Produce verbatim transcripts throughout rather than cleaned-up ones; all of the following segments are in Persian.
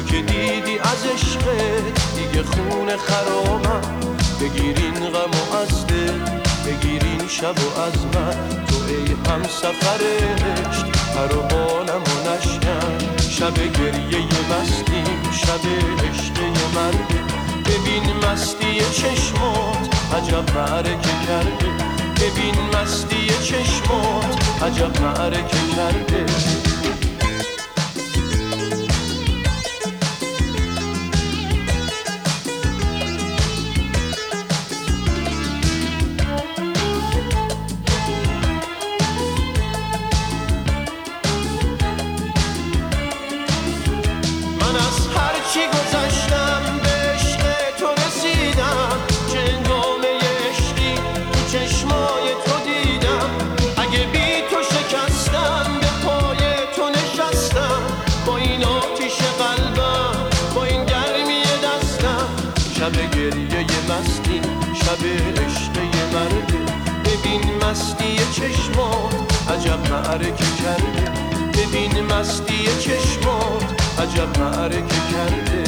که دیدی از عشقت دیگه خون خرامم. بگیرین غم و از دل، بگیرین شب و از من، تو ای هم سفر عشق پر و بالم و نشکن. شب گریه مستیم، شب عشق مرده، ببین مستی چشمات عجب معرکه کرده. ببین مستی چشمات عجب معرکه کرده. من از هر چی گذشتم به عشق تو رسیدم، چه هنگامه عشقی تو چشمای تو دیدم. اگه بی تو شکستم به پای تو نشستم، با این آتیش قلبم، با این گرمی دستم. شب گریه مستی، شب عشق مرده، ببین مستی چشمات عجب معرکه کرده. ببین مستی چشمات عجب معرکه کرده.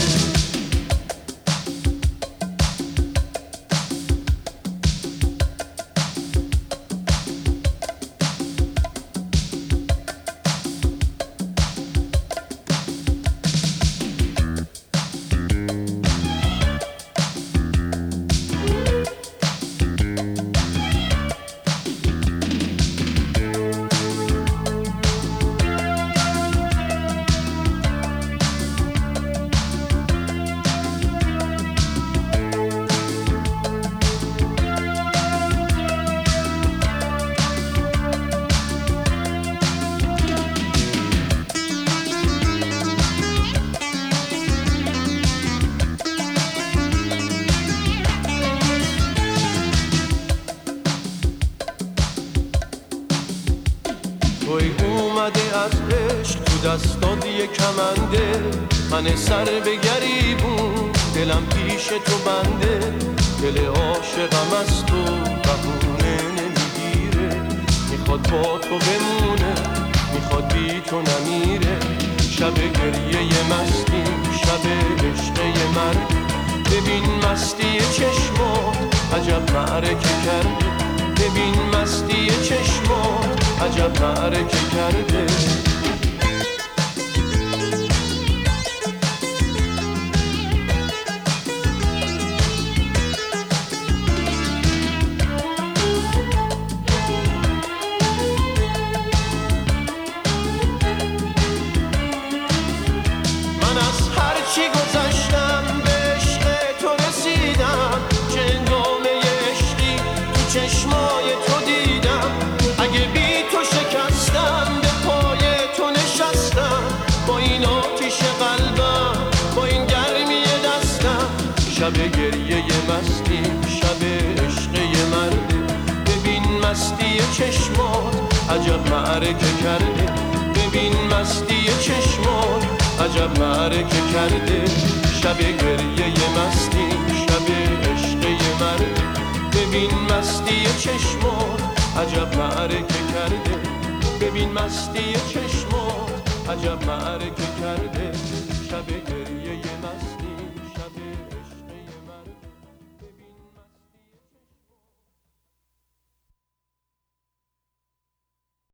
توی اومده از عشق تو دستات یه کمنده، من سر به گریبون دلم پیش تو بنده. دل عاشقم از تو بهونه نمیگیره، میخواد با تو بمونه، میخواد بی تو نمیره. شب گریه مستیم، شب عشق مرد، ببین مستی چشمات عجب معرکه کرده. ببین مستی چشمات عجب معرکه کرده. من از هر چی گذشتم به عشق تو رسیدم، چه هنگامه عشقی تو چشمای تو دیدم. اگه بی تو شکستم به پای تو نشستم، با این آتیش قلبم، با این گرمی دستم. شب گریه مستی، شب عشق مرده، ببین مستی چشمات عجب معرکه کرده. ببین مستی چشمات عجب معرکه کرده. شب گریه مستی، شب عشق مرده، ببین مستی چشمات عجب معرکه کرده. ببین مستی چشمات عجب معرکه کرده.